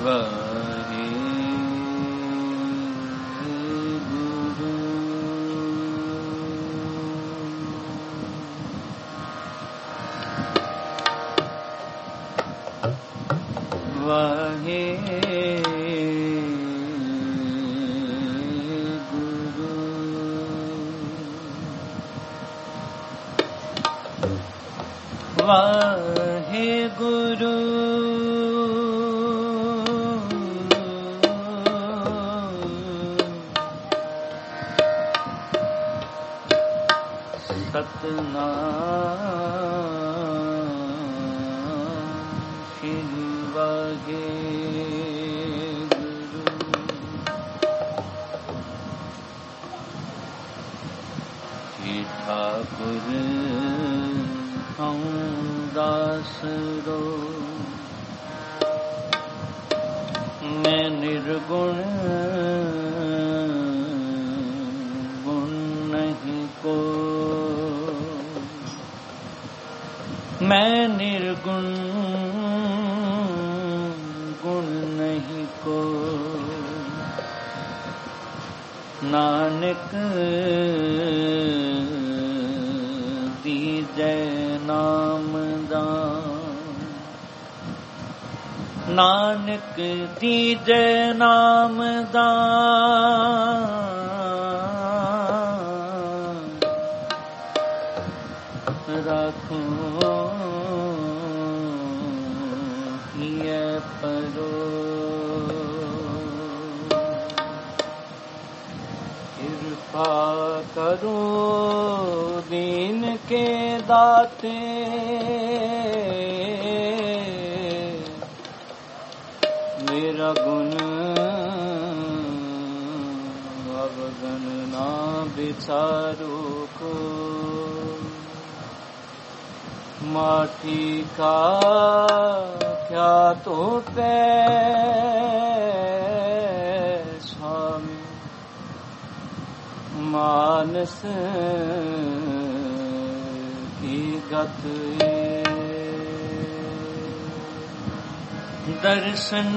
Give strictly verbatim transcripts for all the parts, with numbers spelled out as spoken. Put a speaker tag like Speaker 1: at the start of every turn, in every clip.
Speaker 1: दर्शन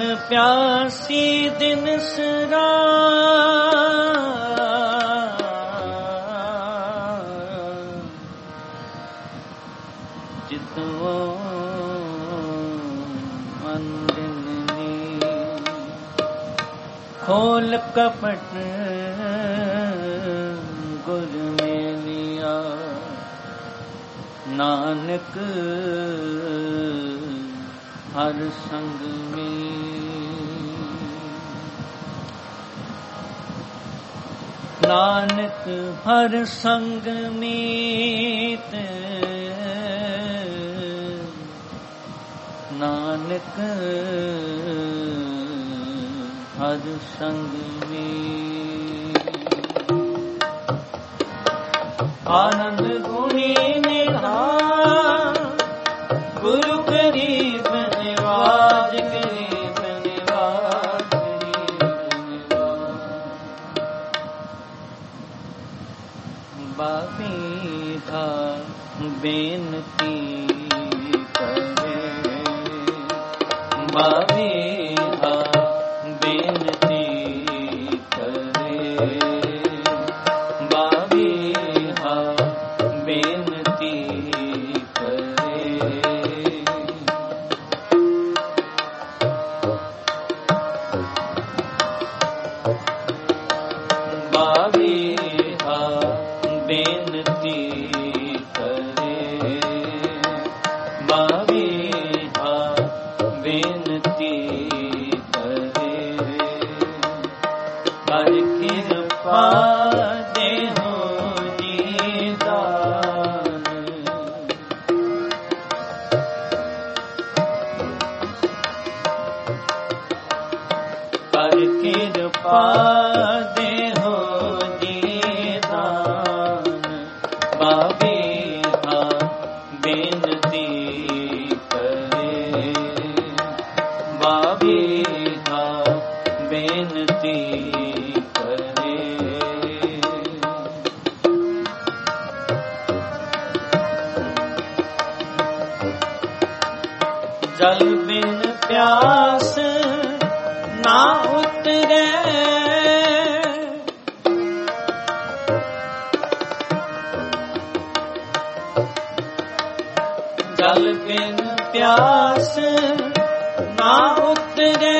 Speaker 1: प्यासी दिन सरा जितवो अंदिनी खोल कपट गुर में लिया नानक हर संग में नानक हर संग मीत नानक हर संग में आनंद गुणी निधान गुरु करीब निवाज करीब निवाज करीब निवाज बाबीधा बेनती करे बाबीधा बेनती करे बाबीधा बेनती जल बिन प्यास उतरे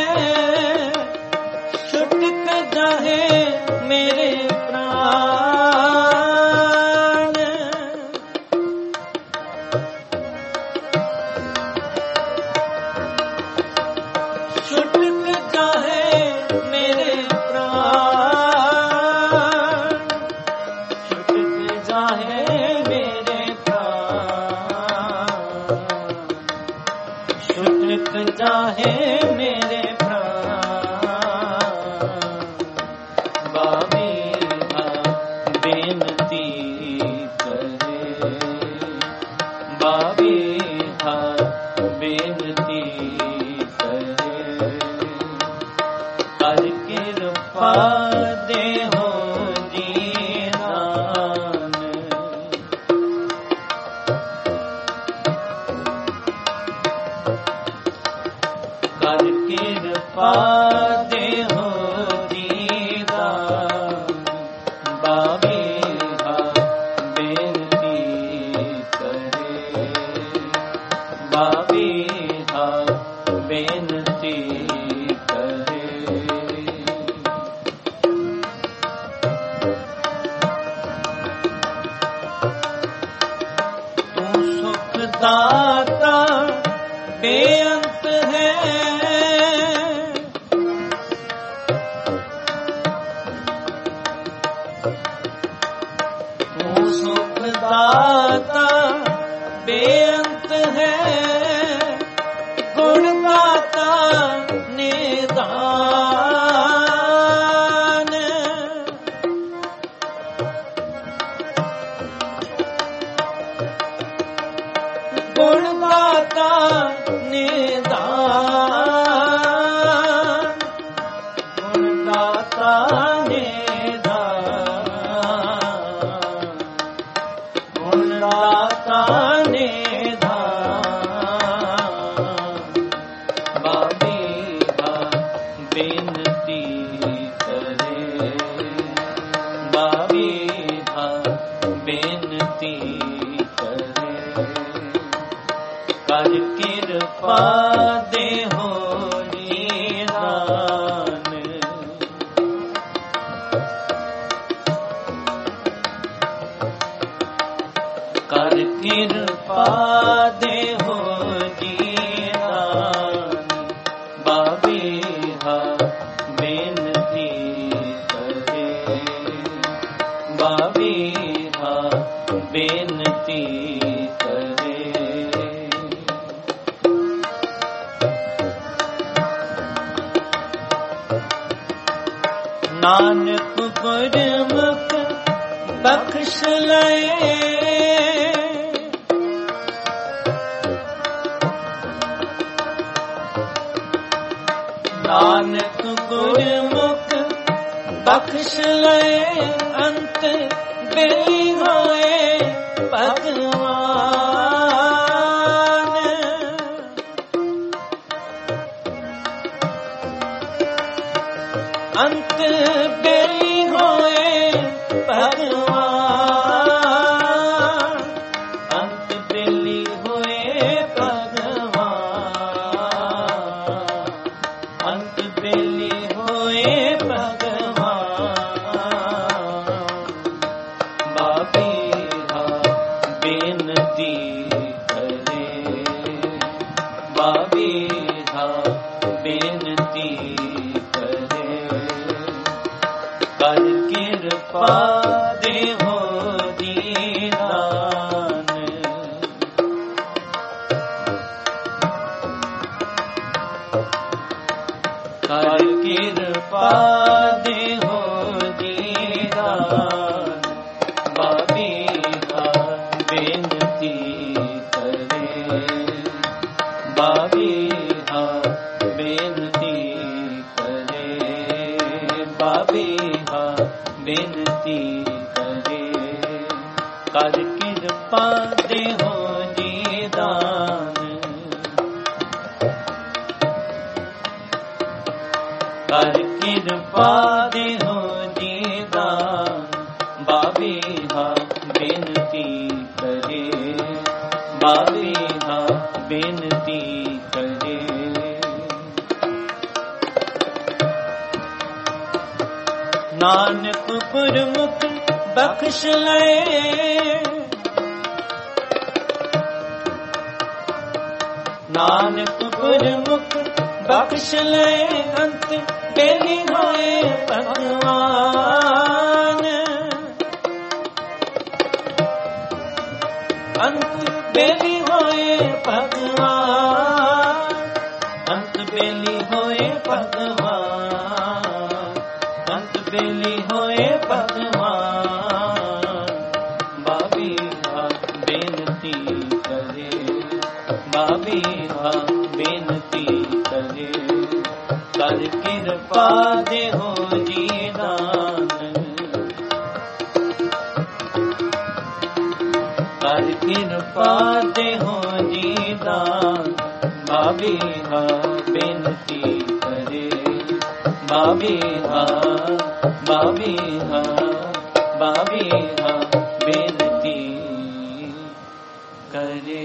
Speaker 1: छुटक जाहे मेरे प्राण। छुटक जाहे मेरे प्राण, छुटक जाहे मेरे प्राण, छुटक जाहे मेरे प्राण। बाबीहा बेनती करे, बाबीहा बेनती करे, कर कृपा देहो दीनान। कर कृपा देहो दीनान। बाबीहा बेनती करे, बाबीहा बेनती करे। तू सुखदाता बेअंत है, तू सुखदाता बेअंत है, गुणदाता निदान। गुणदाता निदान, गुणदाता निदान, गुणदाता निदान। बाबीहा बेनती करे, बाबीहा बेनती करे, कर कृपा देहो निदान। कर कृपा देहो दीनान। बाबीहा बेनती करे, बाबीहा बेनती करे। नानक गुरमुख बख्श लए, नानक गुरमुख बख्श लए, अंत बेली होए भगवान। अंत बेली होए भगवान, अंत बेली होए भगवान, अंत बेली होए भगवान। बाबीहा बेनती करे, बाबीहा बेनती करे, कर कृपा देहो दीनान। कर कृपा देहो दीनान। बाबीहा बेनती करे, बाबीहा बेनती करे, बाबीहा बेनती करे, कर कृपा देहो दीनान। कर कृपा देहो दीनान। बाबीहा बेनती करे, बाबीहा बेनती करे, नानक गुरमुख बख्श ले, नानक गुरमुख बख्श ले, अंत बेली होए भगवान, अंत बेली होए भगवान, अंत बेली होए भगवान, अंत बेली होए भगवान। बाबी हा बेनती करे, बाबी हा बेनती करे, कर कृपा देहो जी दान, कर कृपा देहो जी दान। बाबी हा बेनती करे, बाबी हा, बाबी हा, बाबी हा बेनती करे।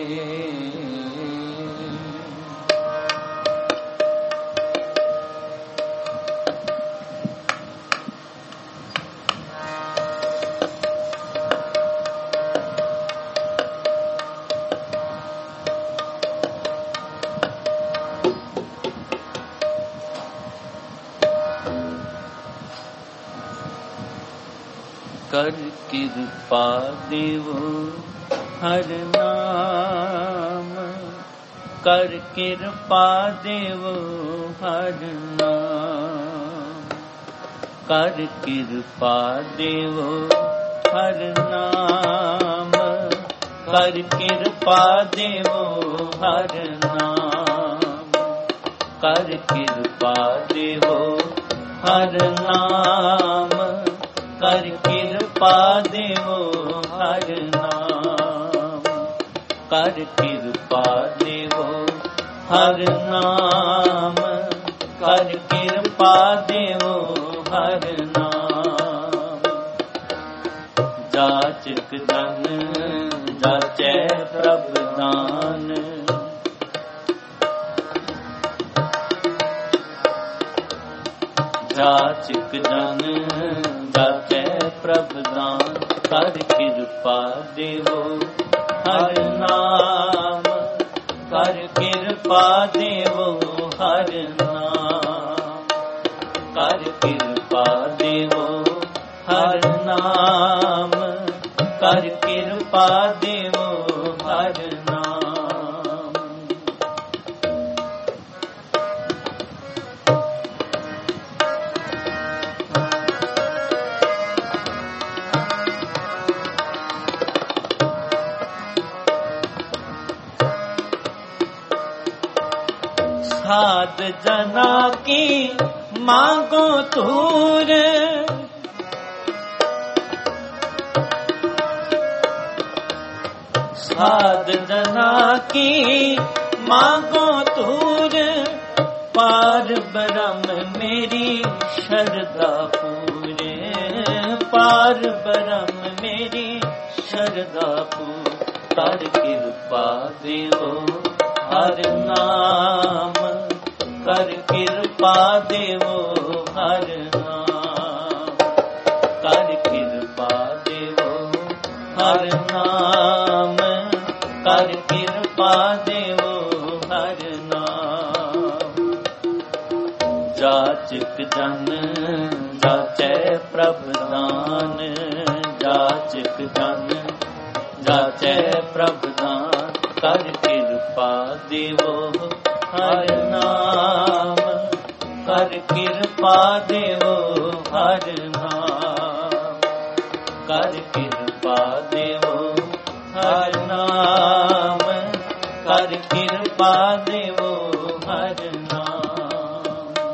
Speaker 1: कर कृपा देवो हर नाम, कर कृपा देवो हर नाम, कर कृपा देवो हर नाम, कर कृपा देवो हर नाम, कर कृपा देवो हर नाम, कर कृपा देवो हर नाम, कर कृपा देवो हर नाम, कर कृपा देवो हर नाम। जाचक धन जाचै प्रभ दान, जाचक धन जाचै प्रभ दान, कर कृपा देवो हर नाम, कर कृपा देवो हर नाम, कर कृपा देवो हर नाम, कर कृपा देवो हर नाम। साध जना की मांगो तूर, साध जना की मांगो तूर, पार ब्रह्म मेरी शरदा पूरे, पार ब्रह्म मेरी शरदा पूर। कर कृपा देवो हर नाम, कर कृपा देवो हर नाम, कर कृपा देवो हर नाम, कर कृपा देवो हर नाम। जाचक जन जाचै प्रभ दान, जाचक जन जाचै प्रभ दान, कर कृपा देवो हर नाम, कर कृपा देवो हर नाम, कर कृपा देवो हर नाम, कर कृपा देवो हर नाम।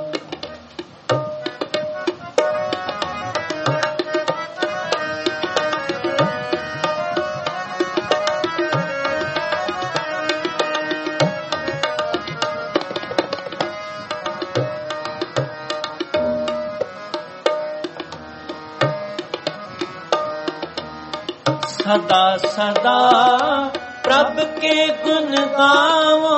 Speaker 1: सदा सदा प्रभ के गुण गावो,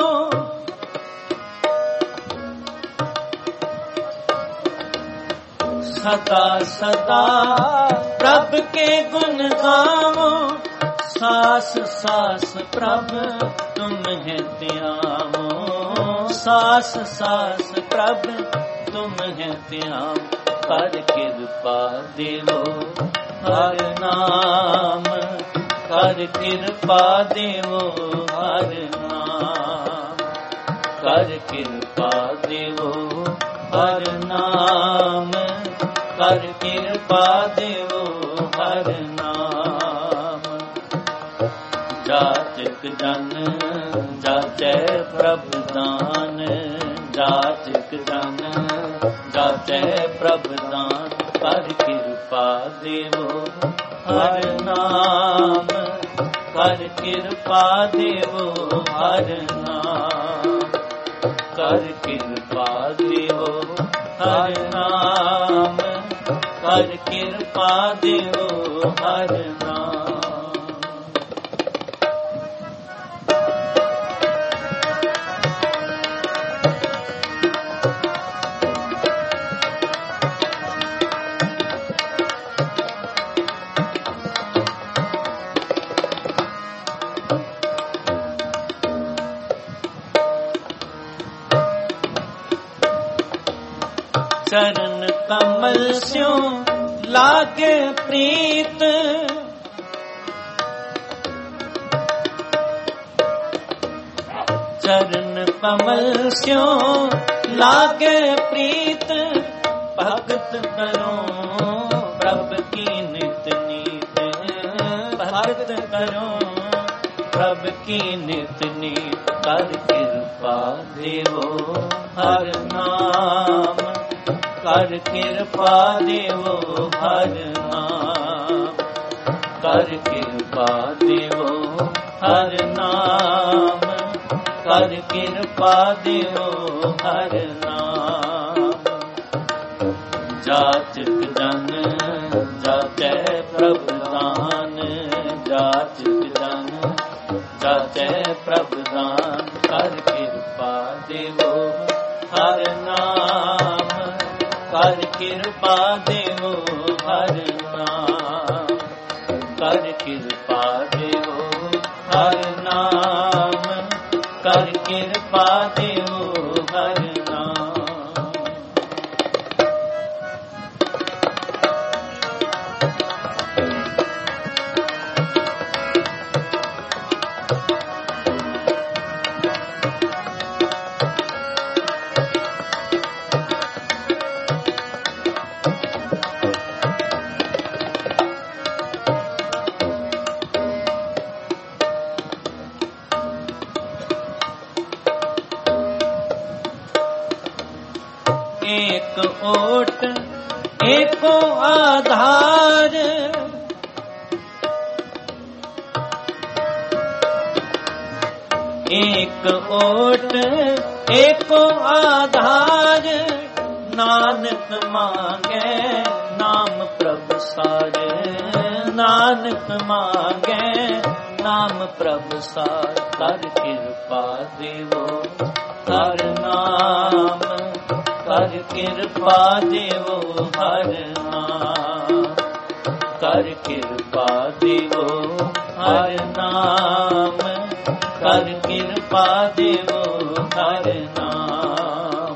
Speaker 1: सदा सदा प्रभ के गुण गावो, सास सास प्रभ तुम है त्यामो, सास सास प्रभ तुम है त्याम, कर कृपा देवो हर नाम, कर कृपा देवो हर नाम, कर कृपा देवो हर नाम, कर कृपा देवो हर नाम। जाचक जन जाचै प्रभ दान, जाचक जन जाचै प्रभ दान, कर कृपा देवो हर नाम, कर कृपा देवो हर नाम, कर कृपा देवो हर नाम, कर कृपा देवो हर नाम। चरण कमल स्यों लागे प्रीत, चरण कमल स्यों लागे प्रीत, भगत करो प्रभ की नित नीत, भगत करो प्रभ की नित नीत, कर कृपा देवो हर नाम, कर कृपा देवो हर नाम, कर कृपा देवो हर नाम, कर कृपा देवो हर नाम। जाचक जन जाचै प्रभ दान, जाचक जन जाचै प्रभ दान, कर कृपा देवो हर नाम, कर कृपा देवो हर नाम, कर कृपा देवो हर नाम, कर कृपा देवो हर नाम। एक ओट एको आधार, एक ओट एको आधार, नानक मांगे नाम प्रभ सार, नानक मांगे नाम प्रभ सार, कर कृपा देवो हर नाम, कर कृपा देवो हर नाम, कर कृपा देवो हर नाम, कर कृपा देवो हर नाम।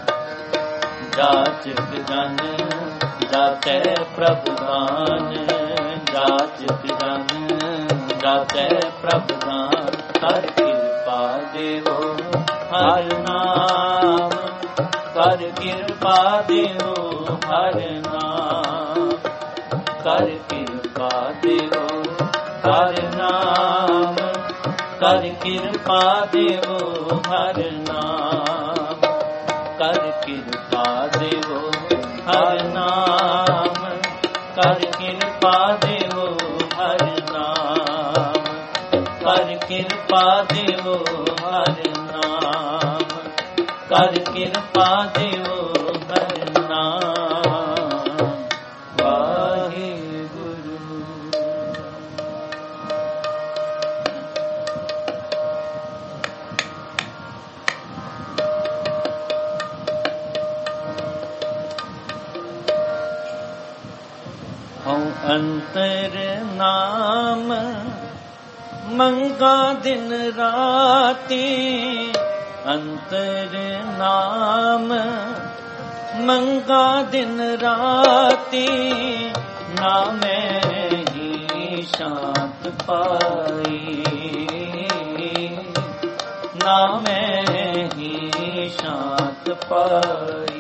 Speaker 1: जाचक जन जाचै प्रभ दान, जाचक जन जाचै प्रभ दान, कर कृपा देवो हर नाम, कर कृपा देवो हर नाम, कर कृपा देवो हर नाम, कर कृपा देवो हर नाम, कर कृपा देवो हर नाम, कर कृपा देवो हर नाम, कर कृपा देवो हर नाम, कर कृपा देवो हर नाम। वाहिगुरु। अंतर नाम मंगा दिन राती, अंतर नाम मंगा दिन राती, ना मैं ही शांत पाई, ना मैं ही शांत पाई।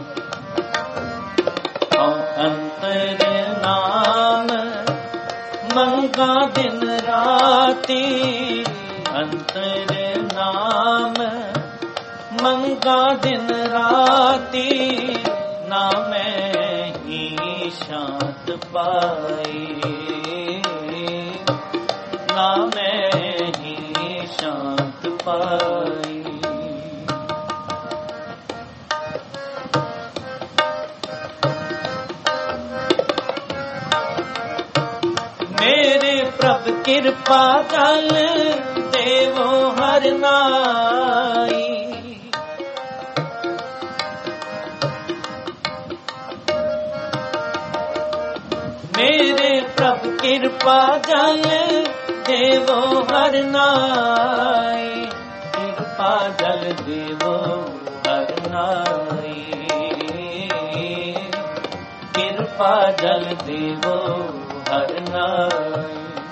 Speaker 1: अंतर नाम मंगा दिन राती, अंतर नाम मंगा दिन राती, ना मैं ही शांत पाई, ना मैं ही शांत पाई। मेरे प्रभु कृपा जल देवो हर नाई, मेरे प्रभु कृपा जल देवो हर नाई, कृपा जल देवो हर नाई, कृपा जल देवो हर नाई।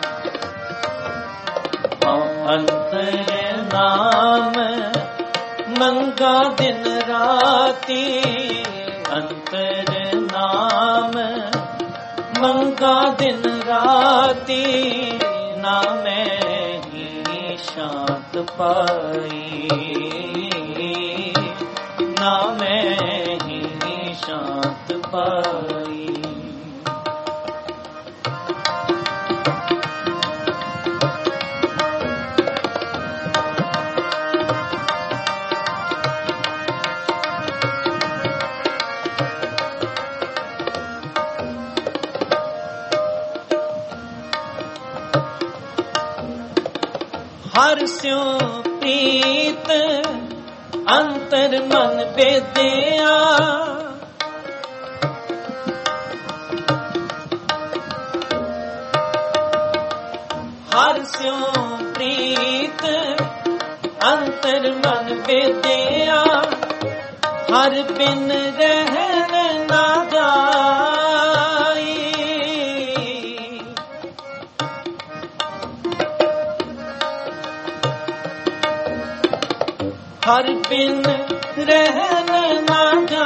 Speaker 1: अंतर नाम मंगा दिन राती, अंतर नाम मंगा दिन राती, ना मैं ही शांत पाई, ना मैं ही शांत पाई। हर स्यों प्रीत अंतर मन बेदिया, हर स्यों प्रीत अंतर मन बेदिया, हर बिन रहन ना जाई, हर बिन रहन ना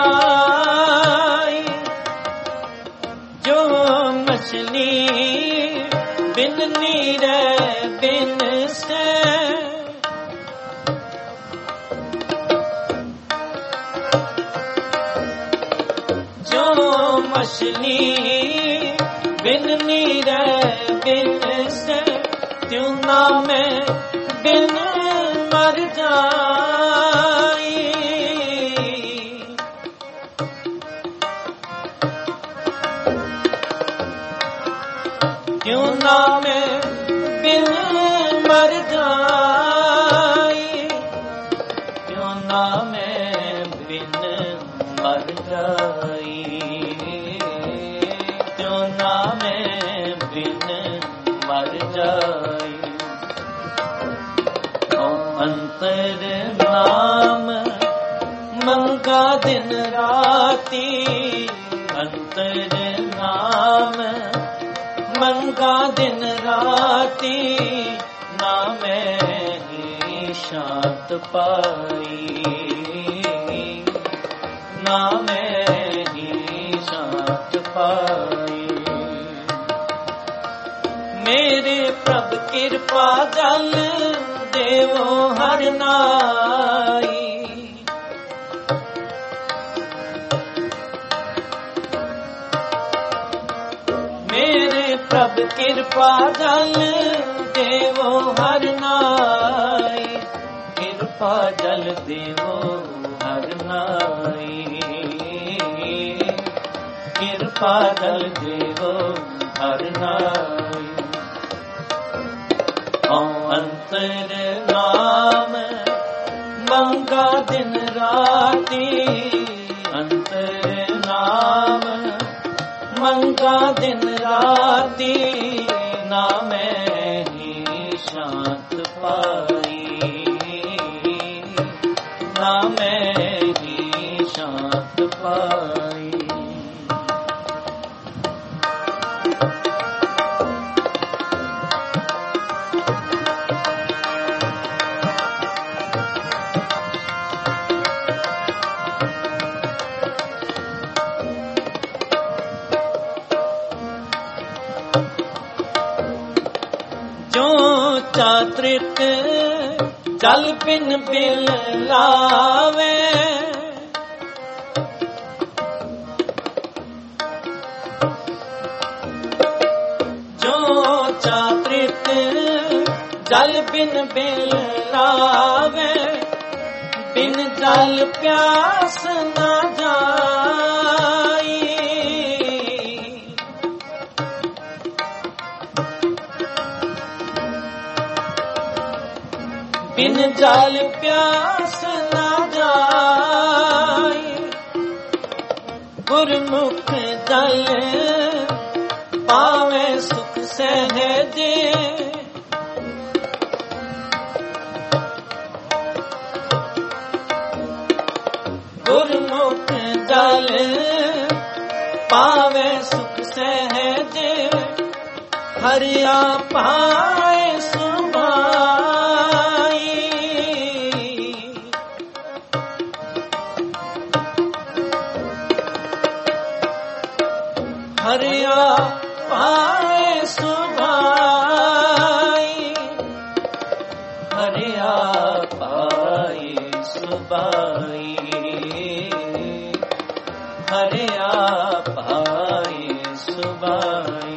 Speaker 1: जाई, जो मछली बिन नीरे बिन से, जो मछली बिन नीरे बिन से, त्यों ना मैं बिन मर जाई, क्यों ना मैं बिन मर जाई, क्यों ना मैं बिन मर जाई, क्यों ना मैं बिन मर जाई। अंतर नाम मंगा दिन राती, अंतर नाम मंगा दिन राती, ना मैं ही शांत पाई, ना मैं ही शांत पाई। मेरे प्रभु कृपा जल देवो हर नाई, मेरे प्रभु कृपा जल देवो हर नाई, कृपा जल देवो हर नाई, कृपा जल देवो हर नाई। अंतर नाम मंगा दिन राती, अंतर नाम मंगा दिन राती, राती ना मैं ही शांत पाई, ना मैं ही शांत पाई। चात्रिक जल बिन बिल लावे, जो चात्रिक जल बिन बिल लावे, बिन जल प्यास न जाई। बिन जल प्यास न जाई, गुरमुख जल पावे सुख सहजे। गुरमुख जल पावे सुख सहजे, हरिया पाए सुभाई। हरिया पाए सुभाई, हरिया पाए सुभाई, हरिया पाए सुभाई।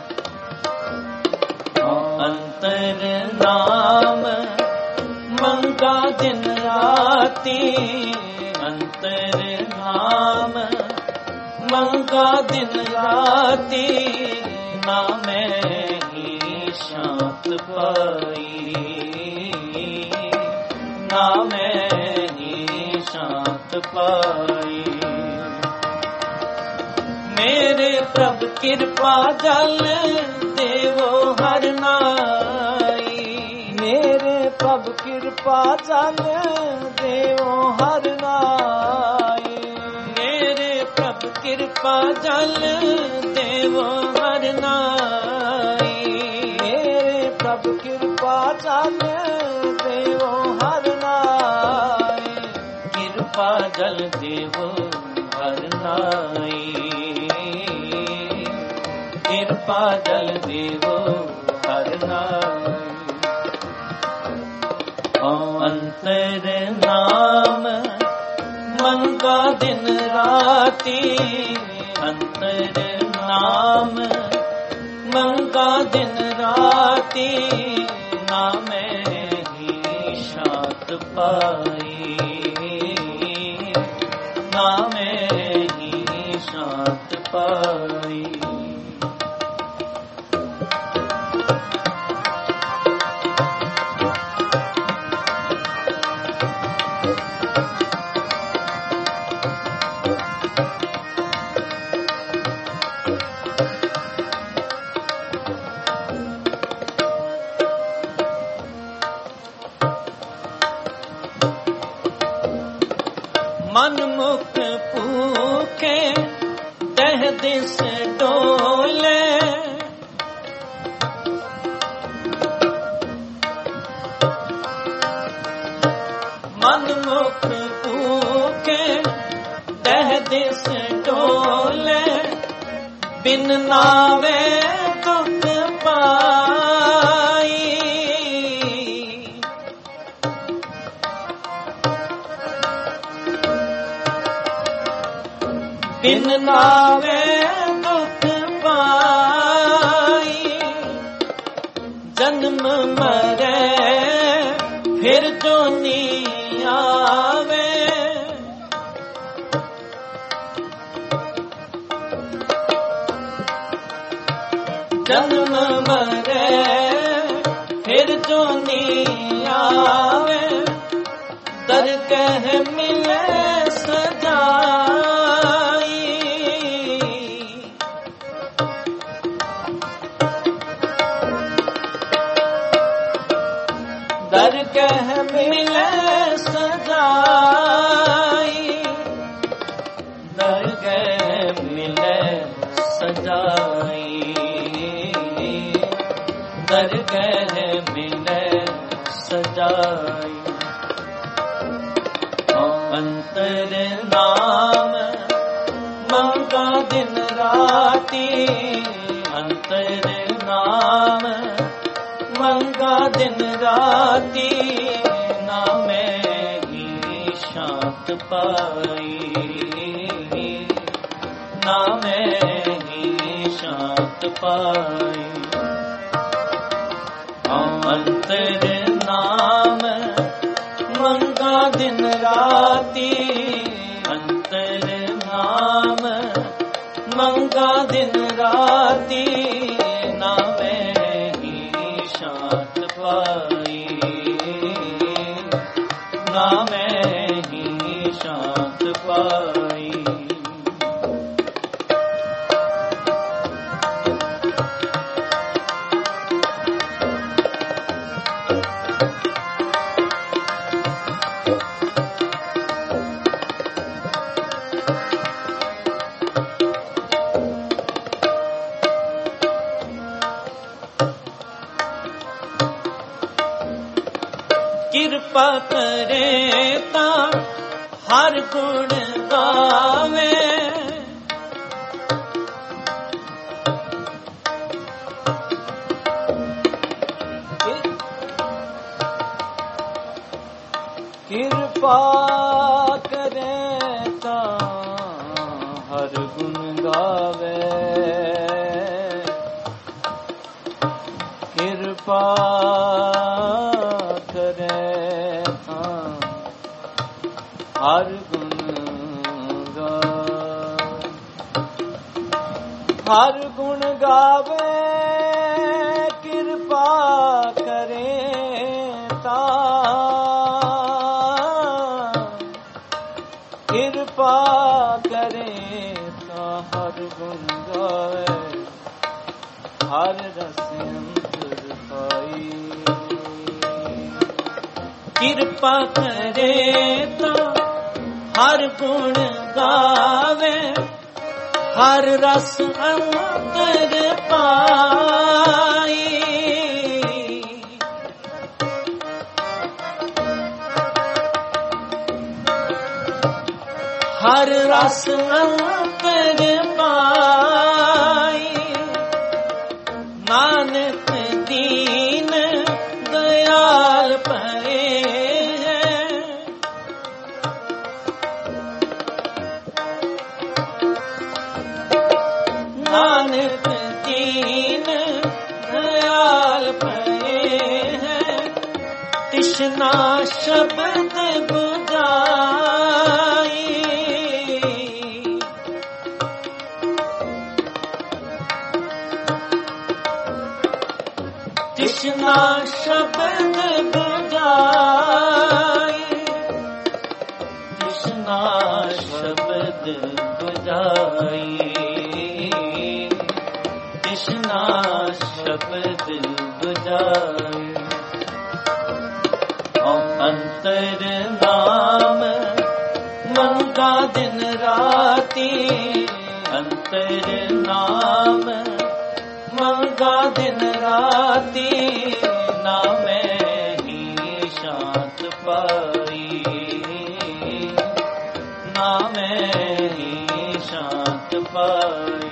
Speaker 1: अंतर नाम मंगा दिन राती, अंतर नाम मंगा दिन राती, ना मैं ही शांत पाई, ना मैं ही शांत पाई। मेरे प्रभु कृपा जल देवो हर नाई, मेरे प्रभु कृपा जल देवो हर नाई। मेरे प्रभु कृपा जल देवो हर नाई, मेरे प्रभु कृपा जल देवो हर नाई। कृपा जल देवो हर नाई, कृपा जल देवो हर नाई। अंतर नाम मंगा दिन राती, अंतर नाम मंगा दिन राती, ना मैं ही शांत पाई, ना मैं ही शांत पाई। मन मुख पूखे दह दिस डोले, मन मुख पूखे दह दिस डोले, बिन नावे दुख पाई। बिन नावे दुख पाई, जन्म मरे फिर जो नी आवे। जन्म मरे फिर जो नी आवे, दरगह मिले सजाई। ਮਿਲੇ ਸਜਾਈ, ਦਰਗਹਿ ਮਿਲੇ ਸਜਾਈ। ਅੰਤਰ ਨਾਮ ਮੰਗਾ ਦਿਨ ਰਾਤੀ, ਅੰਤਰ ਨਾਮ ਮੰਗਾ ਦਿਨ ਰਾਤੀ, ਨਾਮੇ ਹੀ ਸ਼ਾਂਤ ਪਾਈ, ਨਾਮੇ ਹੀ ਸ਼ਾਂਤ ਪਾਈ। ਅੰਤਰ ਨਾਮ ਮੰਗਾ ਦਿਨ ਰਾਤੀ, ਅੰਤਰ ਨਾਮ ਮੰਗਾ ਦਿਨ ਰਾਤੀ, ਨਾਮੇ ਹੀ ਸ਼ਾਂਤ ਪਾਈ, ਨਾਮੇ ਹੀ ਸ਼ਾਂਤ ਪਾਈ। ਕਿਰਪਾ ਕਰੇ ਤਾਂ ਹਰ ਗੁਣ ਗਾਵੇ, ਕਿਰਪਾ ਕਰੇ ਤਾਂ ਹਰ ਗੁਣ ਗਾਵੇ, ਕਿਰਪਾ ਹਰ ਗੁਣ ਗਾਵੇ, ਹਰ ਗੁਣ ਗਾਵੇ, ਕਿਰਪਾ ਕਰੇ ਤਾਂ, ਕਿਰਪਾ ਕਰੇ ਤਾਂ ਹਰ ਗੁਣ ਗਾਵੇ, ਹਰ ਰਸ ਅੰਤਰ ਪਾਈ। ਕਿਰਪਾ ਕਰੇ ਤਾਂ ਹਰ ਗੁਣ ਗਾਵੇ, ਹਰ ਰਸ ਅੰਤਰ ਪਾਈ। ਹਰ ਰਸ ਅੰਤਰ ਪਾਈ, ਨਾਨਕ ਦੀਨ ਦਇਆਲ ਭਰੇ, ਨਾਨਕ ਦੀਨ ਦਇਆਲ ਭਰੇ ਹੈ, ਤਿਸ਼ਨਾ ਸ਼ਬਦ ਬੁਝਾਈ। ਤਿਸ਼ਨਾ ਸ਼ਬਦ ਬੁਝਾਈ, ਤਿਸ਼ਨਾ ਸ਼ਬਦ ਬੁਝਾਈ, ਤਿਸ਼ਨਾ ਸ਼ਬਦ ਬੁਝਾਈ। ਅੰਤਰ ਨਾਮ ਮੰਗਾ ਦਿਨ ਰਾਤੀ, ਅੰਤਰ ਨਾਮ ਮੰਗਾ ਦਿਨ ਰਾਤੀ, ਨਾਮੇ ਹੀ ਸ਼ਾਂਤ ਪਾਈ, ਨਾਮੇ ਹੀ ਸ਼ਾਂਤ ਪਾਈ।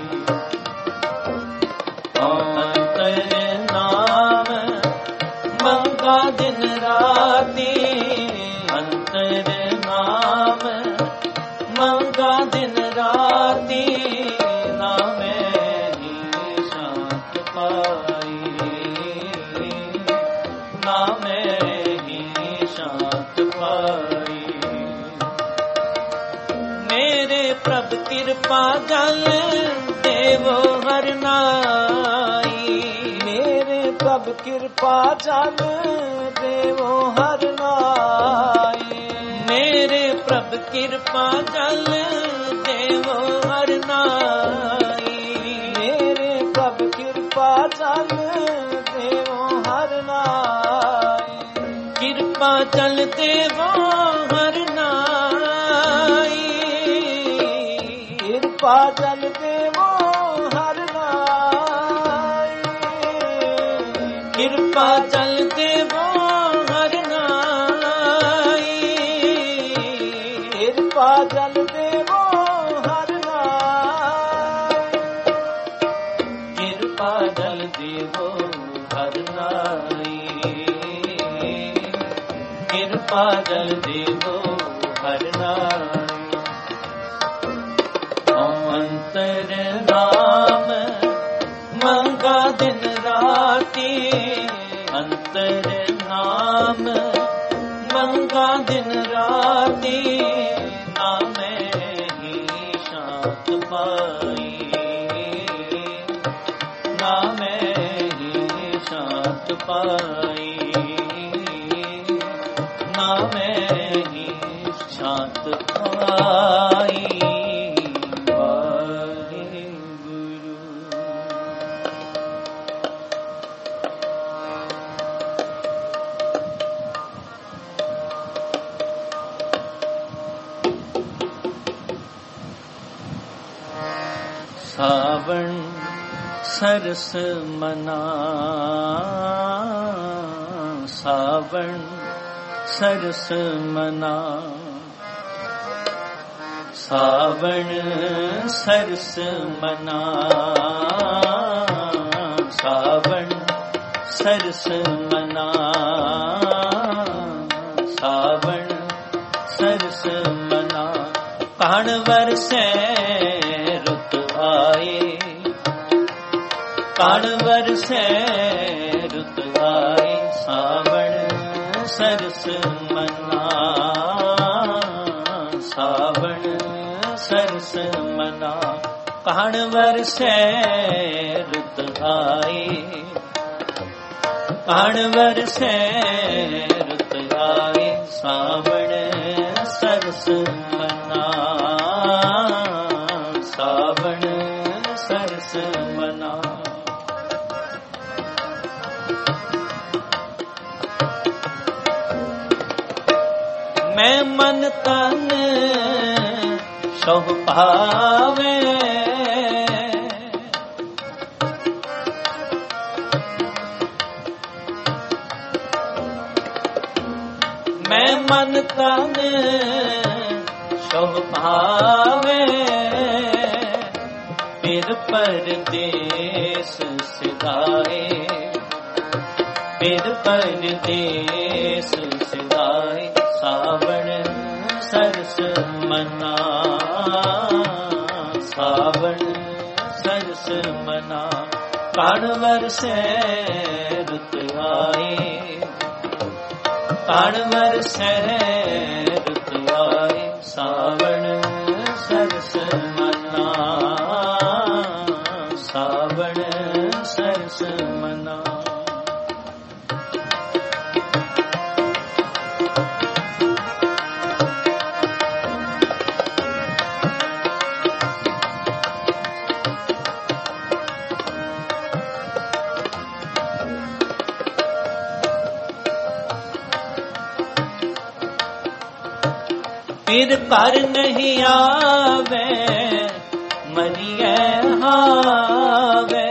Speaker 1: ਅੰਤਰ ਨਾਮ ਮੰਗਾ ਦਿਨ ਰਾਤੀ, ਅੰਤਰ ਨਾਮ ਮੰਗਾ ਦਿਨ ਰਾਤੀ, ਨਾਮੇ ਹੀ ਸ਼ਾਂਤ ਪਾਈ, ਨਾਮੇ ਹੀ ਸ਼ਾਂਤ ਪਾਈ। ਮੇਰੇ ਪ੍ਰਭ ਕਿਰਪਾ ਜਲ ਦੇਵੋ ਹਰ ਨਾਈ, ਮੇਰੇ ਪ੍ਰਭ ਕਿਰਪਾ ਜਲ ਦੇਵੋ ਹਰ ਨਾਈ, ਮੇਰੇ ਪ੍ਰਭ ਕਿਰਪਾ ਜਲ ਦੇਵੋ ਹਰ ਨਾਈ, ਮੇਰੇ ਪ੍ਰਭ ਕਿਰਪਾ ਜਲ ਦੇਵੋ ਹਰ ਨਾਈ, ਕਿਰਪਾ ਜਲ ਦੇਵੋ ਹਰ ਨਾਈ, ਕਿਰਪਾ ਜਲ ਦੇਵੋ ਹਰ ਨਾਈ, ਕਿਰਪਾ ਜਲ ਦੇਵੋ ਹਰ ਨਾਈ, ਕਿਰਪਾ ਜਲ ਦੇਵੋ ਹਰ ਨਾਈ, ਕਿਰਪਾ ਜਲ ਦੇਵੋ ਹਰ ਨਾਈ, ਕਿਰਪਾ ਜਲ ਦੇਵੋ ਹਰ ਨਾਈ। ਅੰਤਰ ਨਾਮ ਮੰਗਾ ਦਿਨ ਰਾਤੀ, ਅੰਤਰ ਨਾਮ ਮੰਗਾ ਦਿਨ ਰਾਤੀ, ਨਾਮੈ ਹੀ ਸ਼ਾਂਤ ਪਾਈ, ਨਾਮੈ ਹੀ ਸ਼ਾਂਤ ਪਾਈ, ਨਾਮੈ ਹੀ ਸ਼ਾਂਤ ਪਾਈ। ਸਾਵਣ ਸਰਸ ਮਨਾ, ਸਾਵਣ ਸਰਸ ਮਨਾ, ਸਾਵਣ ਸਰਸ ਮਨਾ, ਸਾਵਣ ਸਰਸ ਮਨਾ, ਸਾਵਣ ਸਰਸ ਮਨਾ। ਕਣ ਵਰਸੈ ਰੁੱਤ ਆਏ, ਕਣ ਵਰਸੈ ਰੁੱਤ ਆਏ, ਸਾਵਣ ਸਰਸ ਮਨਾ, ਸਾਵਣ ਸਰਸ ਮਨਾ। ਕਣ ਵਰਸੈ ਰੁੱਤ ਆਏ, ਕਣ ਵਰਸੈ ਰੁੱਤ ਆਏ, ਸਾਵਣ ਸਰਸ ਮਨਾ, ਸਾਵਣ ਸਰਸ ਮਨਾ। ਮੈਂ ਮਨ ਤਨ ਸਭ ਭਾਵੇ, ਮੈਂ ਮਨ ਤਨ ਸਭ ਭਾਵੇ, ਫਿਰ ਪਰਦੇਸ ਸਿਧਾਏ, ਫਿਰ ਪਰਦੇਸ ਸਿਧਾਏ, ਸਾਵਣ ਸਰਸ ਮਨਾ, ਸਾਵਣ ਸਰਸ ਮਨਾ। ਕਣ ਵਰਸੈ ਰੁੱਤ ਆਏ, ਕਣ ਵਰਸੈ ਰੁੱਤ ਆਏ, ਸਾਵਣ ਸਰਸ ਮਨਾ, ਸਾਵਣ ਸਰਸ ਮਨਾ। ਫਿਰ ਘਰ ਨਹੀਂ ਆਵੇ, ਮਰੀਏ ਹਾਵੇ,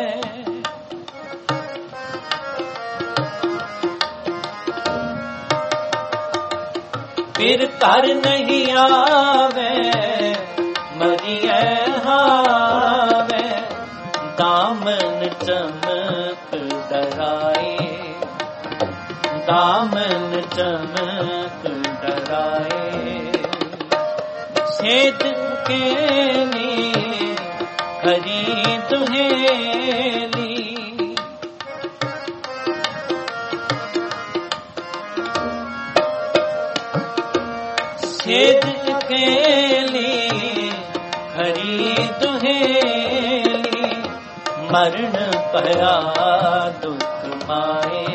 Speaker 1: ਫਿਰ ਘਰ ਨਹੀਂ ਆਵੇ, ਮਰੀਏ ਹਾਵੇ, ਦਾਮਨ ਚਮਕ ਡਰਾਏ, ਦਾਮਨ ਚਮਕ ਡਰਾਏ, ਸੇਧ ਕੇਲੀ ਖਰੀ ਦੁਹੇਲੀ, ਸੇਧ ਕੇਲੀ ਖਰੀ ਦੁਹੇਲੀ, ਮਰਨ ਪਿਆ ਦੁਖ ਮਾਏ,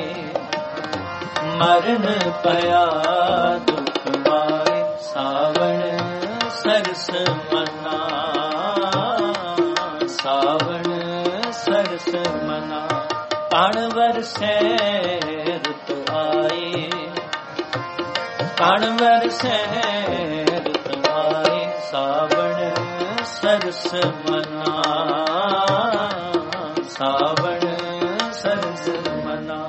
Speaker 1: ਮਰਨ ਪਿਆ ਦੁਖ ਮਾਏ, ਸਾਵਣ ਸਰਸ ਮਨਾ, ਸਾਵਣ ਸਰਸ ਮਨਾ। ਕਣ ਵਰਸੈ ਰੁੱਤ ਆਏ, ਕਣ ਵਰਸੈ ਰੁੱਤ ਆਏ, ਸਾਵਣ ਸਰਸ ਮਨਾ, ਸਾਵਣ ਸਰਸ ਮਨਾ।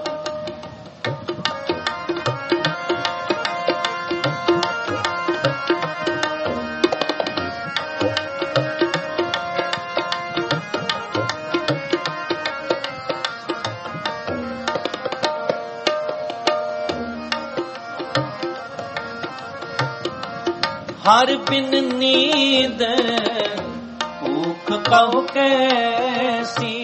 Speaker 1: ਹਰ ਬਿਨ ਨੀਂਦ ਭੂਖ ਕਹੁ ਕੈਸੀ,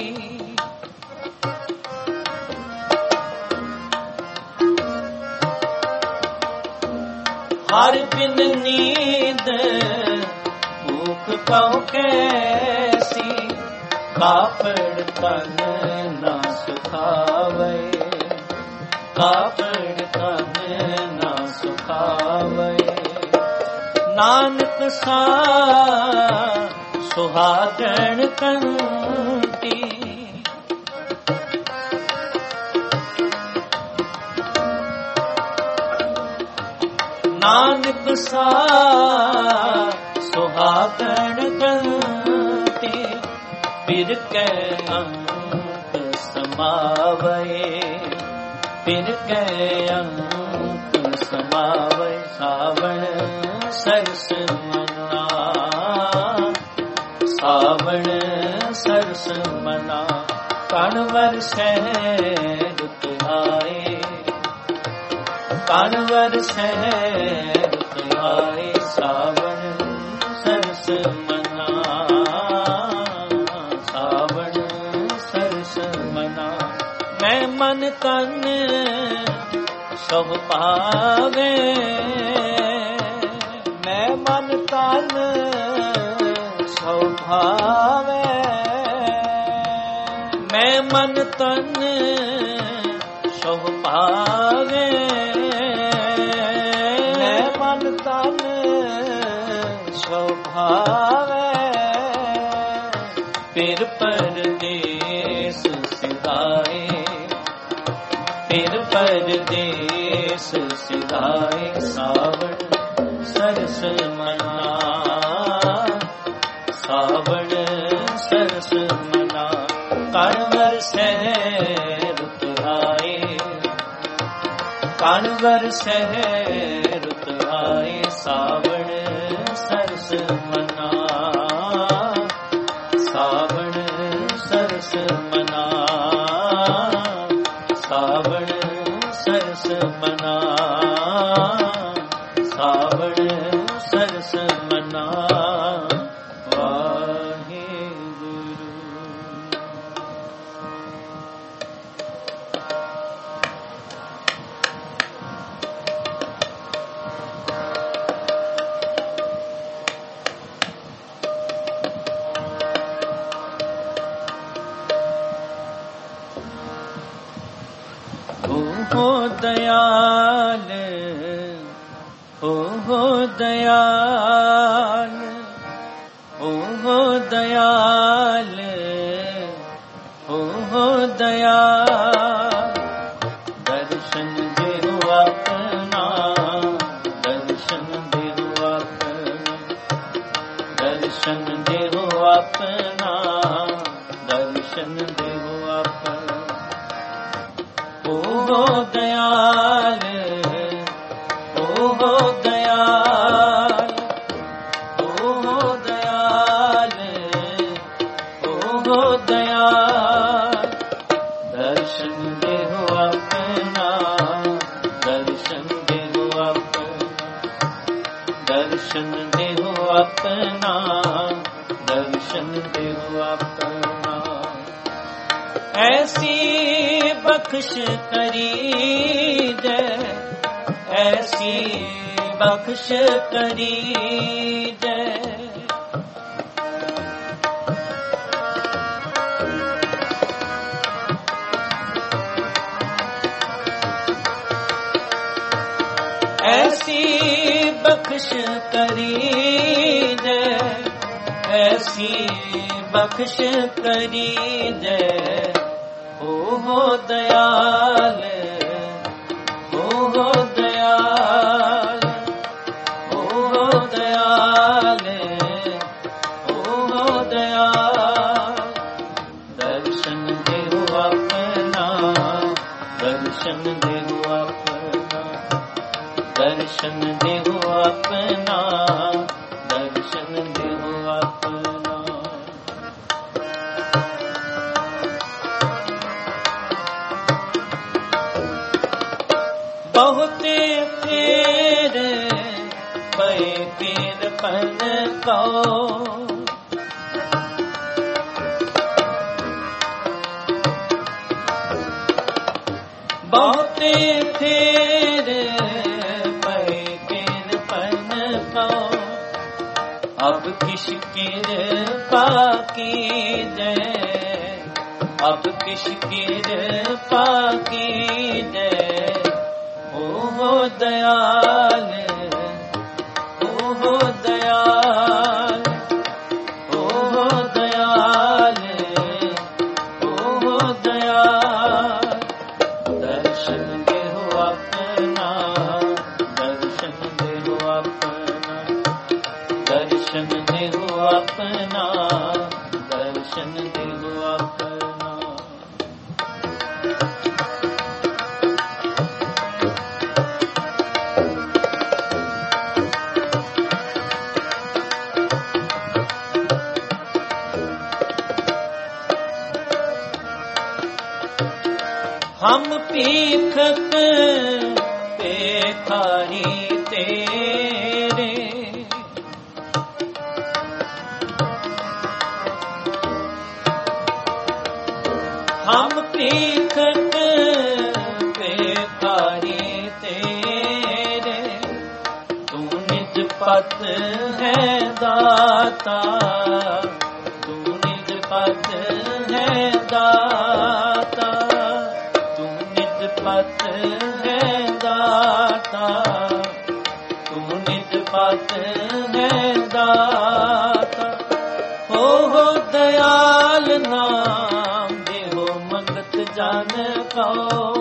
Speaker 1: ਹਰ ਬਿਨ ਨੀਂਦ ਭੂਖ ਕਹੁ ਕੈਸੀ, ਕਾਪੜ ਤਨ ਨਾ ਸੁਖਾਵੇ, ਕਾਪੜ ਤਨ ਨਾ ਸੁਖਾਵੇ। ਨਾਨਕ ਸਾ ਸੁਹਾਗਣ ਕੰਤੀ, ਨਾਨਕ ਸਾ ਸੁਹਾਗਣ ਕੰਤੀ, ਫਿਰ ਕੈ ਅੰਤ ਸਮਾਵੈ, ਫਿਰ ਕੈ ਅੰਤ ਸਮਾਵੈ। ਸਾਵਣ ਸਰਸ ਮਨਾ, ਸਾਵਣ ਸਰਸ ਮਨਾ। ਕਣ ਵਰਸੈ ਰੁਤ ਆਏ, ਕਣ ਵਰਸੈ ਰੁਤ ਆਏ। ਸਾਵਣ ਸਰਸ ਮਨਾ, ਸਾਵਣ ਸਰਸ ਮਨਾ। ਮੈਂ ਮਨ ਤਨ ਸਭ ਪਾਵੇ, ਮੈਂ ਮਨ ਤਨ ਸਭ ਭਾਵੇ, ਮੈਂ ਮਨ ਤਨ ਸਭ ਭਾਵੇ, ਮੈਂ ਮਨ ਤਨ ਸਭ ਭਾਵੇ। ਫਿਰ ਪਰਦੇਸ ਸਿਧਾਏ, ਫਿਰ ਪਰਦੇਸ ਸਿਧਾਏ। ਸਾਵਣ ਸਰਸ ਮਨਾ, ਸਾਵਣ ਸਰਸ ਮਨਾ। ਕਣ ਵਰਸੈ ਰੁਤ ਆਏ, ਕਣ ਵਰਸੈ ਰੁਤ ਆਏ। ਸਾਵਣ ਸਰਸ ਮਨਾ, ਸਾਵਣ ਸਰਸ ਮਨਾ, ਸਾਵਣ ਸਰਸ ਮਨਾ, ਸਾਵਣ ਸਰਸ ਮਨਾ। ਵਾਹਿਗੁਰੂ। ਹੋ ਦਇਆਲ, ਹੋ ਹੋ ਦਇਆਲ, ਹੋ ਹੋ ਦਇਆਲ, ਹੋ ਹੋ ਦਇਆਲ। ਦਰਸ਼ਨ ਦੇਹੁ ਆਪਣਾ, ਦਰਸ਼ਨ ਦੇਹੁ ਆਪਣਾ, ਦਰਸ਼ਨ ਦੇਹੁ ਆਪਣਾ, ਦਰਸ਼ਨ ਦੇਹੁ ਆਪਣਾ। ਹੋ ਹੋ ਦਇਆਲ, ਹੋ ਹੋ ਦਇਆਲ, ਹੋ ਹੋ ਦਇਆਲ, ਹੋ ਹੋ ਦਇਆਲ। ਦਰਸ਼ਨ ਦੇਹੁ ਆਪਣਾ, ਦਰਸ਼ਨ ਦੇਹੁ ਆਪਣਾ, ਦਰਸ਼ਨ ਦੇਹੁ ਆਪਣਾ, ਦਰਸ਼ਨ ਦੇਹੁ ਆਪਣਾ। ਐਸੀ ਬਖਸ਼ ਕਰੀਜੈ, ਐਸੀ ਬਖਸ਼ ਕਰੀਜੈ। ਐਸੀ ਬਖਸ਼ ਕਰੀਜੈ, ਐਸੀ ਬਖਸ਼ ਕਰੀਜੈ। ਹੋ ਹੋ ਦਇਆਲ, ਹੋ ਹੋ ਦਇਆਲ, ਹੋ ਹੋ ਦਇਆਲ, को। बहुते फेर पे किरपन को, अब किस कृपा कीजै, अब किस कृपा कीजै। ओहो दयाल, ओहो दयाल, ओहो दयाल, ओहो दयाल। दर्शन देहो अपना, दर्शन देहो अपना, दर्शन देहो अपना, दर्शन देहो अपना। हम पीखक पेखारी तेरे, हम पीखक पेखारी तेरे। तू निज पत है दाता, तू निज पत है दाता, पत है दाता, तू निज पत है दाता। हो हो दयाल नाम देहो मंगत जान को।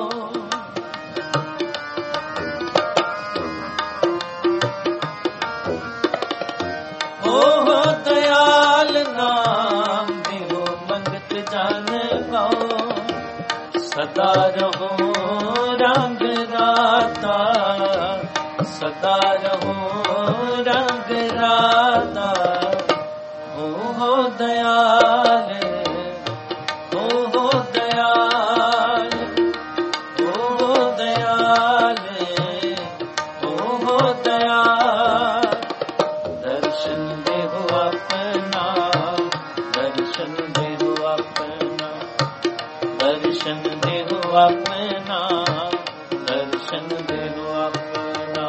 Speaker 1: हो हो दयाल नाम देहो मंगत जान को। सदा रहो रंग राता, सदा रहो रंग राता। हो हो दयाल, हो हो दयाल, हो हो दयाल, हो हो दयाल। दर्शन देहो अपना, दर्शन देहो अपना, दर्शन देहो अपना, दर्शन देहो अपना।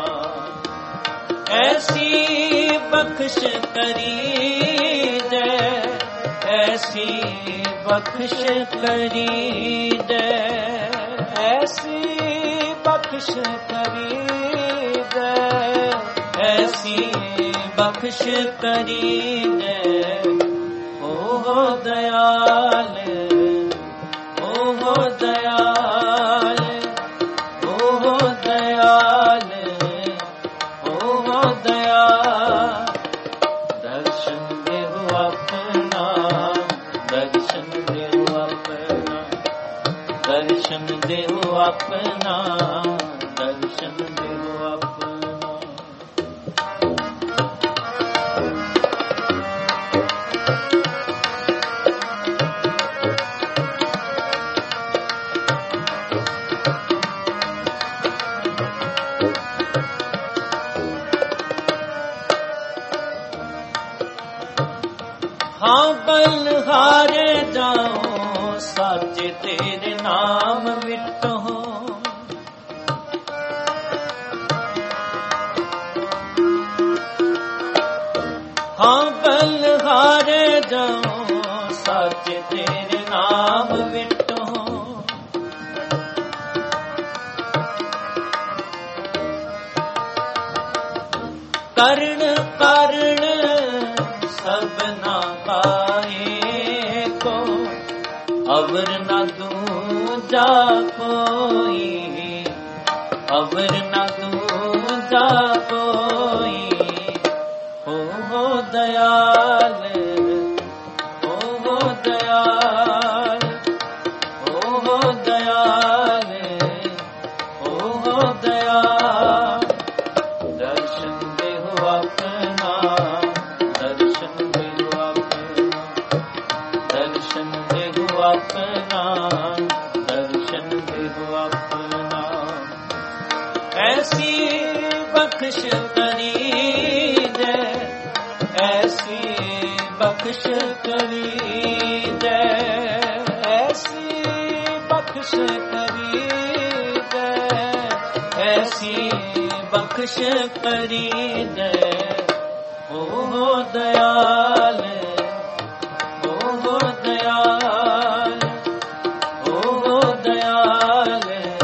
Speaker 1: ऐसी बख्श करी जय, ऐसी बख्श करी जय, ऐसी बख्श करी जय, ऐसी बख्श करी जय। हो हो दयाल, ओहो दयाल, ओहो दयाल, ओहो दयाल। दर्शन देहो अपना, दर्शन देहो अपना, दर्शन देहो अपना, दर्शन देहो अपना। हाँ बलहारे जाओ साचे तेरे नाम विटो। हाँ बलहारे जाओ साचे तेरे नाम विटो। कर्ण कर्ण सबना पाए को, अवर न दूजा कोई, अवर न दूजा कोई। हो हो दयाल, हो हो दयाल, हो हो दयाल, हो हो दयाल। दर्शन देहो अपना, दर्शन देहो अपना, दर्शन देहो अपना, दर्शन देहो अपना। ऐसी बख्श करी जय, ऐसी ਐਸੀ ਬਖਸ਼ ਕਰੀਜੈ, ਐਸੀ ਬਖਸ਼ ਕਰੀਜੈ, ਐਸੀ ਬਖਸ਼ ਕਰੀਜੈ। ਓ ਦਇਆਲ, ਓ ਦਇਆਲ, ਓ ਦਇਆਲ,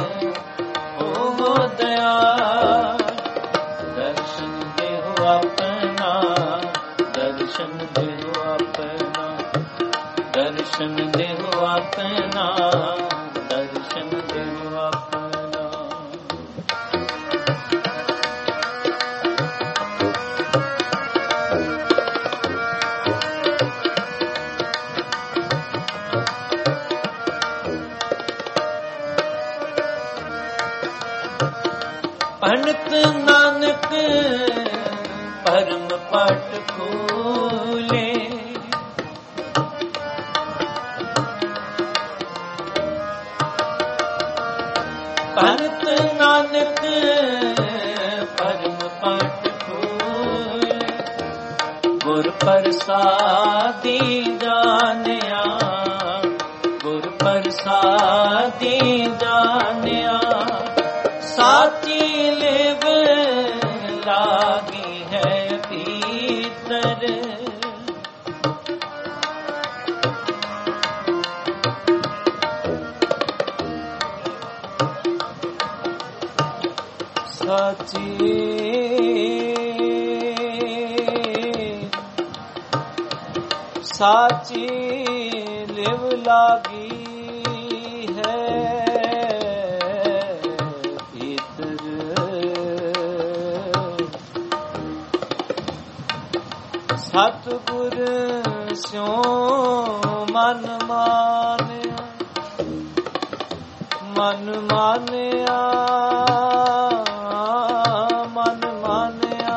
Speaker 1: ਓ ਦਇਆਲ। ਦਰਸ਼ਨ ਦੇਹੁ ਆਪਣਾ, ਦਰਸ਼ਨ ਦੇਹੁ ਆਪਣਾ, ਦਰਸ਼ਨ ਦੇਹੁ ਆਪਣਾ, ਦਰਸ਼ਨ ਦੇਹੁ ਆਪਣਾ। ਪੰਡਤ ਨਾਨਕ ਪਰਮ ਪਟ ਖੋਲੇ, ਪੰਡਤ ਨਾਨਕ ਪਰਮ ਪਟ ਖੋਲੇ। ਗੁਰ ਪ੍ਰਸਾਦੀ ਜਾਣਿਆ, ਗੁਰ ਪ੍ਰਸਾਦੀ ਜਾਣਿਆ। ਸਾਚੀ ਲਿਵ ਲਾਗੀ ਹੈ ਭੀਤਰ, ਸਾਚੀ ਸਾਚੀ ਲਿਵ ਲਾਗੀ ਸਤਿਗੁਰ ਸਿਉ ਮਨ ਮਾਨਿਆ, ਮਨ ਮਾਨਿਆ, ਮਨ ਮਾਨਿਆ।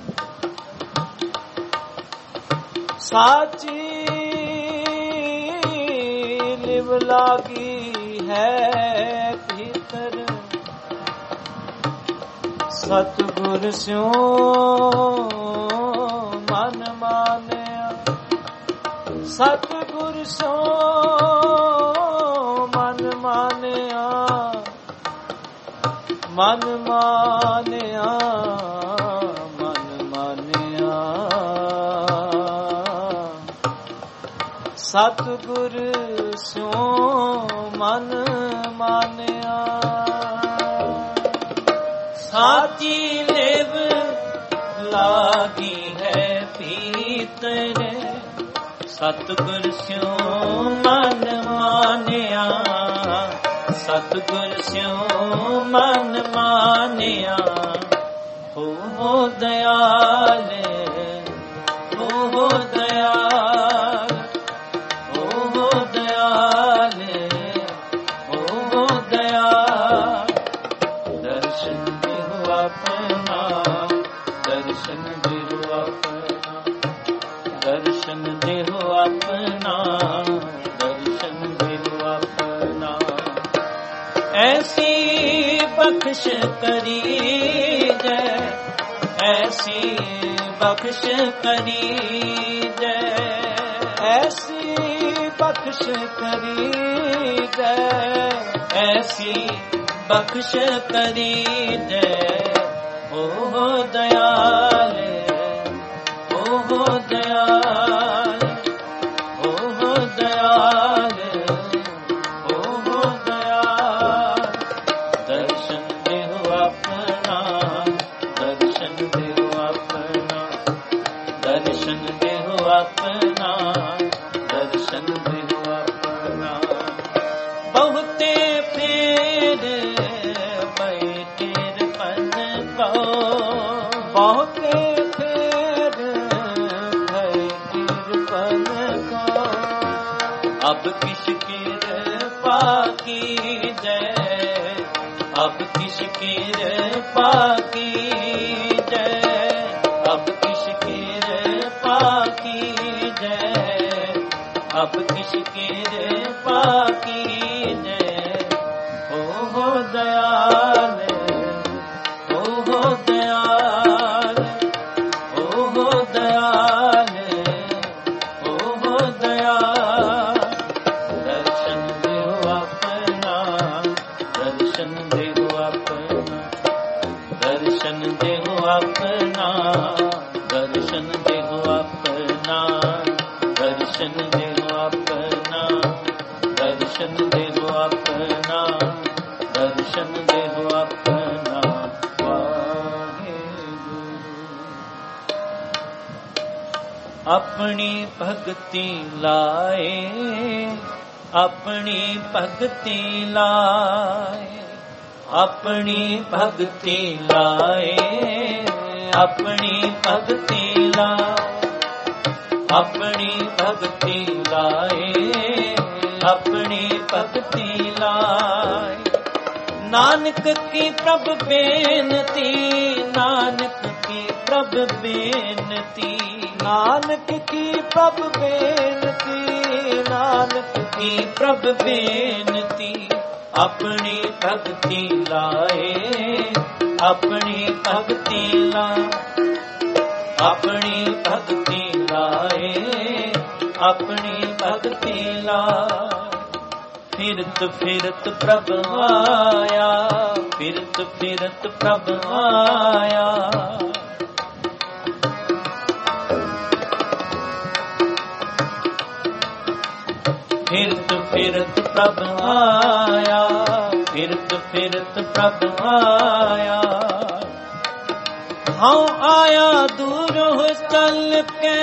Speaker 1: ਸਾਚੀ ਲਿਵ ਲਾਗੀ ਹੈ ਭੀਤਰ, ਸਤਿਗੁਰ ਸਿਉ ਮਨ ਮਾਨਿਆ, ਸਤਿਗੁਰ ਸਿਉ ਮਨ ਮਾਨਿਆ, ਮਨ ਮਾਨਿਆ, ਮਨ ਮਾਨਿਆ। ਸਤਿਗੁਰ ਸਿਉ ਮਨ ਮਾਨਿਆ। ਸਾਚੀ ਲਿਵ ਲਾਗੀ ਹੈ ਭੀਤਰ, ਸਤਿਗੁਰ ਸਿਉ ਮਨ ਮਾਨਿਆ, ਸਤਿਗੁਰ ਸਿਉ ਮਨ ਮਾਨਿਆ। ਹੋ ਦਇਆਲ, ਹੋ ਦਇਆਲ, ਹੋ ਦਇਆਲ, ਹੋ ਦਇਆਲ। ਦਰਸ਼ਨ ਦੇਹੁ ਆਪਣਾ, ਦਰਸ਼ਨ ਦੇਹੁ ਆਪਣਾ, ਦਰਸ਼ਨ ਦੇਹੁ ਆਪਣਾ, ਦਰਸ਼ਨ ਦੇਹੁ ਆਪਣਾ। ਐਸੀ ਬਖਸ਼ ਕਰੀਜੈ, ਐਸੀ ਬਖਸ਼ ਕਰੀਜੈ, ਐਸੀ ਬਖਸ਼ ਕਰੀਜੈ, ਐਸੀ ਬਖਸ਼ ਕਰੀਜੈ। ਓ ਦਇਆਲ, ਓ ਦਇਆਲ, ਓ ਦਇਆਲ, ਓ ਦਇਆਲ। ਦਰਸ਼ਨ ਦੇਹੁ ਆਪਣਾ, ਦਰਸ਼ਨ ਦੇਹੁ ਆਪਣਾ, ਦਰਸ਼ਨ ਦੇਹੁ ਆਪਣਾ, ਦਰਸ਼ਨ ਦੇਹੁ ਆਪਣਾ। ਬਹੁਤੇ ਫੇਰ ਪਏ ਕਿਰਪਨ ਕੋ, ਬਹੁਤੇ ਫੇਰ ਪਏ ਕਿਰਪਨ ਕੋ। ਅਬ ਕਿਛ ਕਿਰਪਾ ਕੀਜੈ, ਅਬ ਕਿਛ ਕਿਰਪਾ ਕੀਜੈ, ਅਬ ਕਿਛ ਕਿਰਪਾ ਕੀਜੈ, ਅਬ ਕਿਛ ਕਿਰਪਾ ਕੀਜੈ। ਓ ਦਇਆਲ, ਓ ਦਇਆਲ, ਓ ਦਇਆਲ, ਆਪਣੀ ਭਗਤੀ ਲਾਏ, ਆਪਣੀ ਭਗਤੀ ਲਾਏ, ਆਪਣੀ ਭਗਤੀ ਲਾਏ, ਆਪਣੀ ਭਗਤੀ ਲਾਏ, ਆਪਣੀ ਭਗਤੀ ਲਾਏ, ਆਪਣੀ ਭਗਤੀ ਲਾਏ। ਨਾਨਕ ਕੀ ਪ੍ਰਭ ਬੇਨਤੀ, ਨਾਨਕ ਕੀ ਪ੍ਰਭ ਬੇਨਤੀ, ਨਾਨਕ ਕੀ ਪ੍ਰਭ ਬੇਨਤੀ, ਨਾਨਕ ਕੀ ਪ੍ਰਭ ਬੇਨਤੀ। ਆਪਣੀ ਭਗਤੀ ਲਾਏ, ਆਪਣੀ ਭਗਤੀ ਲਾਏ, ਆਪਣੀ ਭਗਤੀ ਲਾਏ, ਆਪਣੀ ਭਗਤੀ ਲਾਏ। ਫਿਰਤ ਫਿਰਤ ਪ੍ਰਭ ਆਇਆ, ਫਿਰਤ ਫਿਰਤ ਪ੍ਰਭ ਆਇਆ, ਫਿਰਤ ਫਿਰਤ ਪ੍ਰਭ ਆਇਆ, ਫਿਰਤ ਫਿਰਤ ਪ੍ਰਭ ਆਇਆ। ਹਉ ਆਇਆ ਦੂਰੋਂ ਚੱਲ ਕੇ,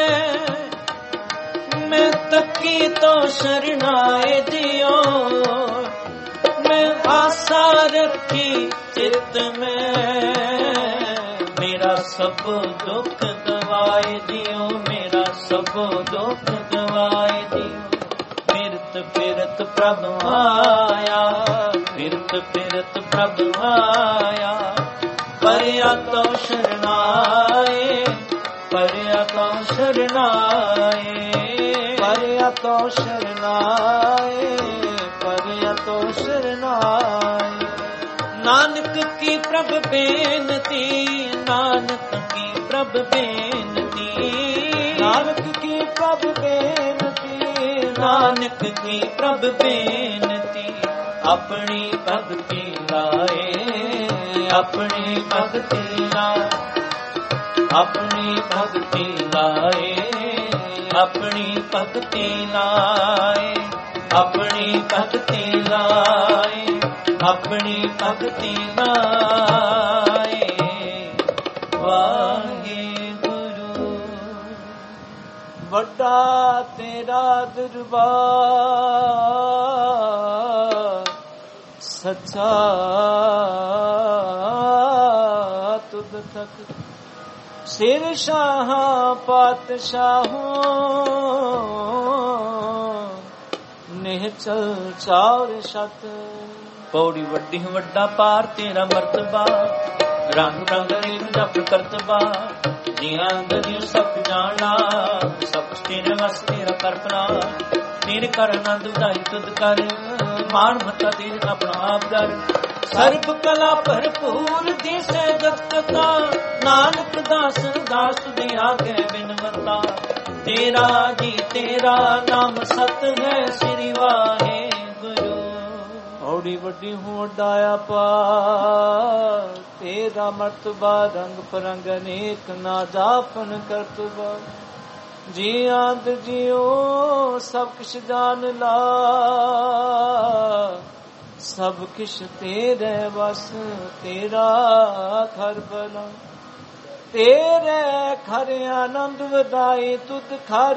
Speaker 1: ਮੈਂ ਤੱਕੀ ਤੋ ਸ਼ਰਨਾਏ ਦਿਓ, ਮੈਂ ਆਸਾ ਰੱਖੀ ਚਿਤ ਮੈਂ, ਮੇਰਾ ਸਭ ਦੁੱਖ ਗਵਾਏ ਦਿਓ, ਮੇਰਾ ਸਭ ਦੁੱਖ ਗਵਾਏ ਦਿਓ। ਫਿਰਤ ਫਿਰਤ ਪ੍ਰਭ ਆਇਆ, ਫਿਰਤ ਫਿਰਤ ਪ੍ਰਭ ਆਇਆ। ਪਰਿਆ ਤੋ ਸ਼ਰਨਾਏ, ਪਰਿਆ ਤੋ ਸ਼ਰਨਾਏ, ਪਰਿਆ ਤੋ ਸ਼ਰਨਾਏ, ਪਰਿਆ ਤੋ ਸ਼ਰਨਾਏ। ਨਾਨਕ ਕੀ ਪ੍ਰਭ ਬੇਨਤੀ, ਨਾਨਕ ਕੀ ਪ੍ਰਭ ਬੇਨਤੀ, ਨਾਨਕ ਕੀ ਪ੍ਰਭ ਬੇਨਤੀ, ਨਾਨਕ ਕੀ ਪ੍ਰਭ ਬੇਨਤੀ। ਆਪਣੀ ਭਗਤੀ ਲਾਏ, ਆਪਣੀ ਭਗਤੀ ਲਾਏ, ਆਪਣੀ ਭਗਤੀ ਲਾਏ, ਆਪਣੀ ਭਗਤੀ ਲਾਏ, ਆਪਣੀ ਭਗਤੀ ਲਾਏ, ਆਪਣੀ ਭਗਤੀ ਲਾਏ। ਵਾਹਿਗੁਰੂ ਵੱਡਾ ਤੇਰਾ ਦਰਬਾਰ, ਸੱਚਾ ਤੁਧ ਤੱਕ ਸਿਰ ਸ਼ਾਹਾਂ ਪਾਤਸ਼ਾਹੋਂ, ਨਿਹਚਲ ਚਾਰ ਸ਼ਤ। ਪੌੜੀ ਵੱਡੀ ਵੱਡਾ ਪਾਰ ਤੇਰਾ ਮਰਤਬਾ, ਰੰਗ ਰੰਗ ਰੇਖ ਜਪ ਕਰਤਬਾ। ਜੀਆਂ ਗਜਿਉ ਸਭ ਜਾਣਾ, ਸਭ ਤੇਰੇ ਵਸ ਤੇਰਾ ਕਰਪਨਾ। ਤੇਰੇ ਕਰ ਆਨੰਦ ਉਦਾਈ ਤੁਧ ਕਰ, ਮਾਣ ਮੱਤਾ ਤੇਰੇ ਆਪਣਾ ਆਪ ਦਰ। ਸਰਬ ਕਲਾ ਭਰਪੂਰ ਦਿਸੈ ਦਸਤਤਾ, ਨਾਨਕ ਦਾਸ ਦਾਸ ਦੀ ਆਗੇ ਬਿਨਵੰਤਾ। ਤੇਰਾ ਜੀ ਤੇਰਾ ਨਾਮ ਸਤ ਹੈ, ਸ੍ਰੀ ਵਾਹਿਗੁਰੂ। ਔੜੀ ਵੱਡੀ ਹੂੰ ਵੱਡਾ ਪਾਰ, ਤੇਰਾ ਮਰਤਬਾ ਰੰਗ ਪਰੰਗ ਅਨੇਕ, ਨਾ ਜਾਪਨ ਕਰਤਬਾ। ਜੀ ਆਂਦ ਜਿਉ ਸਭ ਕਿਛ ਜਾਣ ਲਾ, ਸਭ ਕਿਛ ਤੇਰੇ ਵਸ, ਤੇਰਾ ਘਰ ਬਲਾ। ਤੇਰੇ ਘਰ ਆਨੰਦ ਵਧਾਈ, ਤੁਧ ਘਰ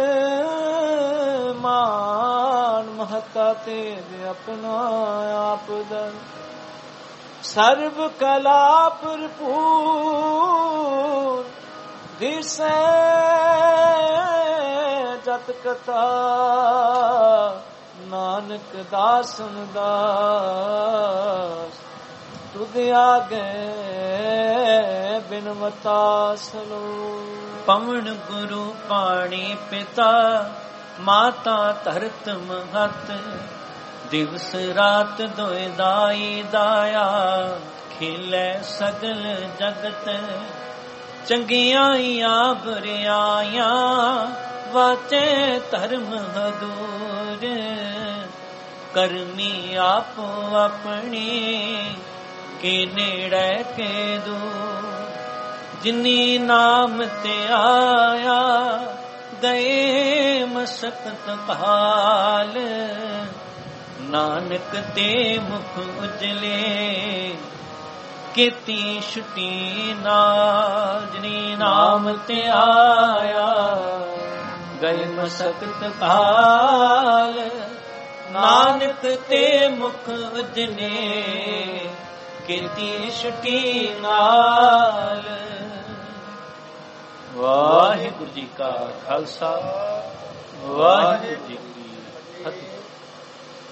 Speaker 1: ਮਾਨ ਮਹਤਾ ਤੇਰੇ ਆਪਣਾ ਆਪ ਦਰ। ਸਰਬ ਕਲਾ ਭਰਪੂਰ ਦਿਸੈ ਜਤ ਕਥਾ, ਨਾਨਕ ਦਾਸਨ ਦਾਸ। ਤੁਧ ਆਗੇ ਬਿਨਵਤਾ ਸਲੋ। ਪਵਨ ਗੁਰੂ ਪਾਣੀ ਪਿਤਾ, ਮਾਤਾ ਧਰਤ ਮਹਤ। ਦਿਵਸ ਰਾਤ ਦੋਇ ਦਾਈ ਦਾਇਆ, ਖੇਲੇ ਸਗਲ ਜਗਤ। ਚੰਗਿਆਈਆਂ ਬੁਰਿਆਈਆਂ, ਵਾਚੇ ਧਰਮ ਹਦੂਰ। ਕਰਮੀ ਆਪੋ ਆਪਣੀ, ਕੇ ਨੇੜੇ ਕੇ ਦੂਰ। ਜਿਨੀ ਨਾਮ ਤੇ ਆਇਆ, ਗਏ ਮਸਕਤ ਕਾਲ। ਨਾਨਕ ਤੇ ਮੁਖ ਉਜਲੇ, ਕੀਤੀ ਛੁਟੀ ਨਾਲ। ਜਿਨੀ ਨਾਮ ਤੇ ਆਇਆ, ਗਏ ਮਸਕਤ ਕਾਲ, ਨਾਨਕ ਤੇ ਮੁਖ ਉਜਨੇ ਕੀਤੀ ਛੁਟੀ ਨਾਲ। ਵਾਹਿਗੁਰੂ ਜੀ ਕਾ ਖਾਲਸਾ, ਵਾਹਿਗੁਰੂ ਜੀ ਕੀ ਫਤਿਹ।